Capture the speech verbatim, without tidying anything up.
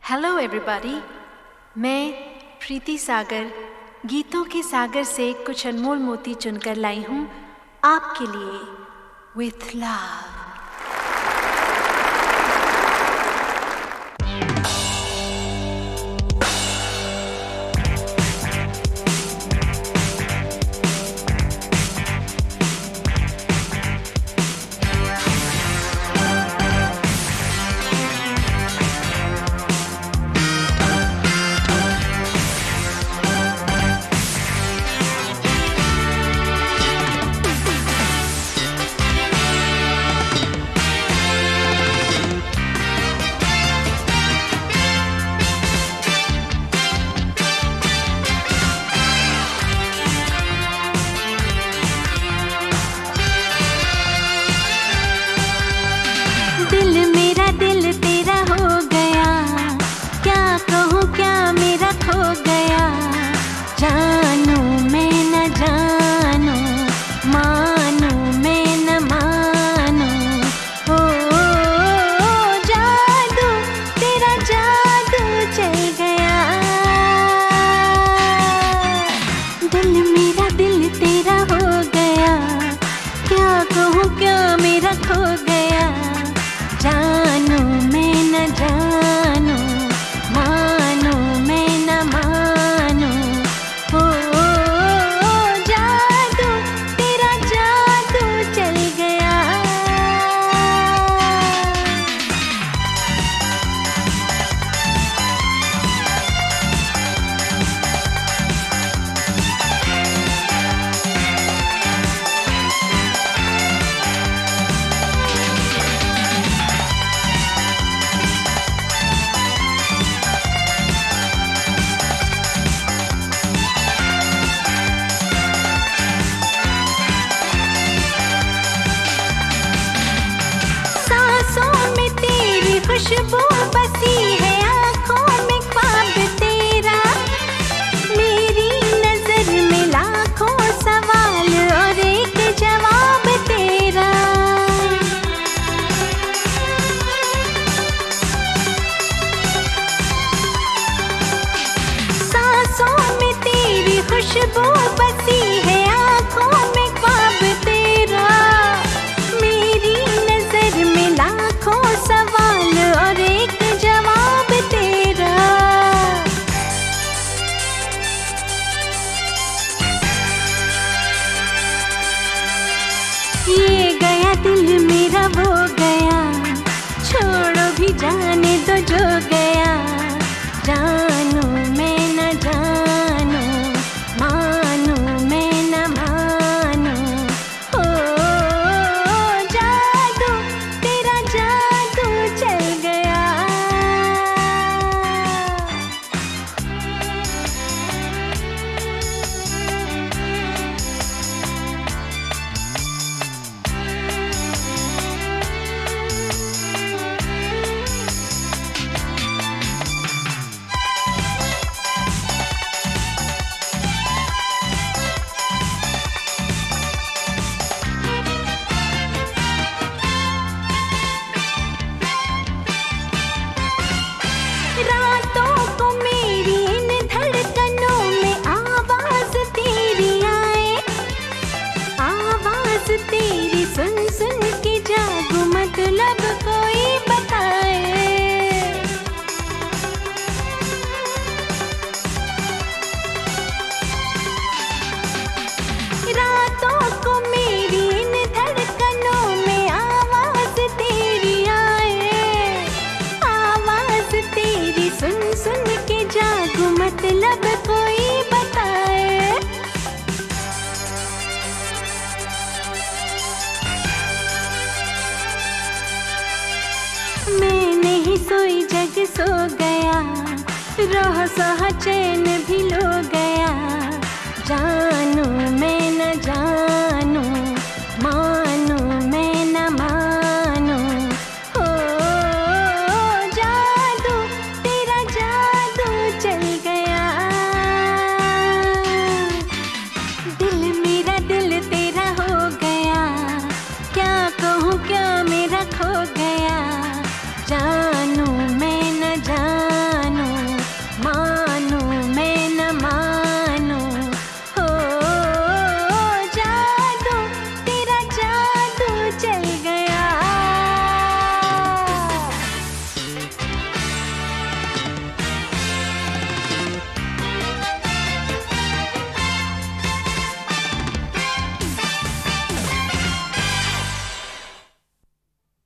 Hello everybody, मैं प्रीति सागर गीतों के सागर से कुछ अनमोल मोती चुनकर लाई हूँ आपके लिए विथ लव। खुशबू बसी है आँखों में ख्वाब तेरा, मेरी नजर में लाखों सवाल और एक जवाब तेरा। सांसों में तेरी खुशबू बसी है आँखों में ख्वाब तेरा, मेरी नजर में लाखों सवाल और एक जवाब तेरा। ये गया दिल मेरा वो गया, छोड़ो भी जाने दो जो गया। जानू मैं न जानू, मानू मैं न मानू, ओ जादू तेरा जादू चल गया। रातों को मेरी इन धड़कनों में आवाज तेरी आए, आवाज तेरी सुन सुन के जागू मतलब कोई बताए। रातों को मेरी इन धड़कनों में आवाज तेरी आए, आवाज तेरी सुन सुन के जागू मतलब कोई बताए। मैं नहीं सोई जग सो गया, रोह सहा चैन भी लो गया। जानू मैं न जानू, माँ